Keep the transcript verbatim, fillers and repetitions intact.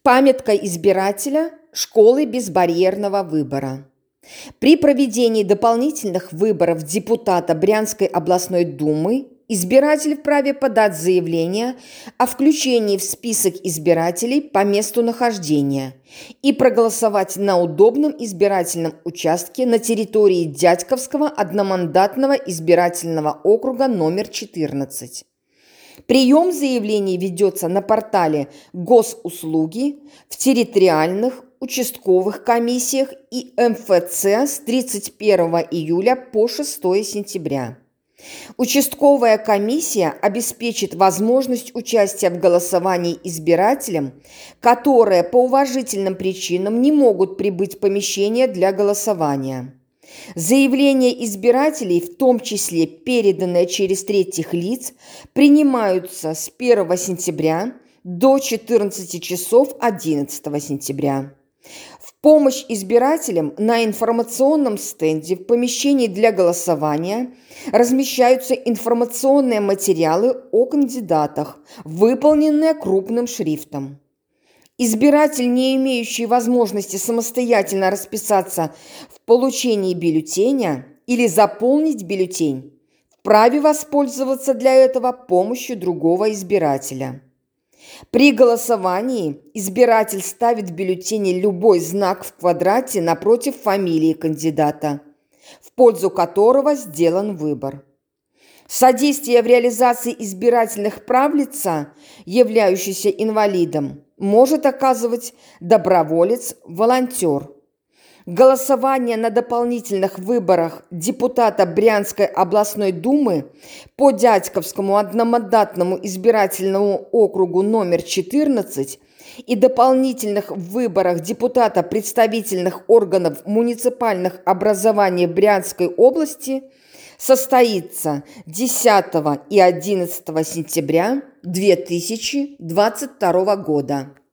Памятка избирателя школы безбарьерного выбора. При проведении дополнительных выборов депутата Брянской областной думы избиратель вправе подать заявление о включении в список избирателей по месту нахождения и проголосовать на удобном избирательном участке на территории Дядьковского одномандатного избирательного округа номер четырнадцать. Прием заявлений ведется на портале Госуслуги, в территориальных участковых комиссиях и эм эф цэ с тридцать первого июля по шестое сентября. Участковая комиссия обеспечит возможность участия в голосовании избирателям, которые по уважительным причинам не могут прибыть в помещение для голосования. Заявления избирателей, в том числе переданные через третьих лиц, принимаются с первого сентября до четырнадцати часов одиннадцатого сентября. В помощь избирателям на информационном стенде в помещении для голосования размещаются информационные материалы о кандидатах, выполненные крупным шрифтом. Избиратель, не имеющий возможности самостоятельно расписаться в получении бюллетеня или заполнить бюллетень, вправе воспользоваться для этого помощью другого избирателя. При голосовании избиратель ставит в бюллетене любой знак в квадрате напротив фамилии кандидата, в пользу которого сделан выбор. Содействие в реализации избирательных прав лица, являющегося инвалидом, может оказывать доброволец-волонтер. Голосование на дополнительных выборах депутата Брянской областной думы по Дядьковскому одномандатному избирательному округу номер четырнадцать и дополнительных выборах депутата представительных органов муниципальных образований Брянской области состоится десятого и одиннадцатого сентября две тысячи двадцать второго года.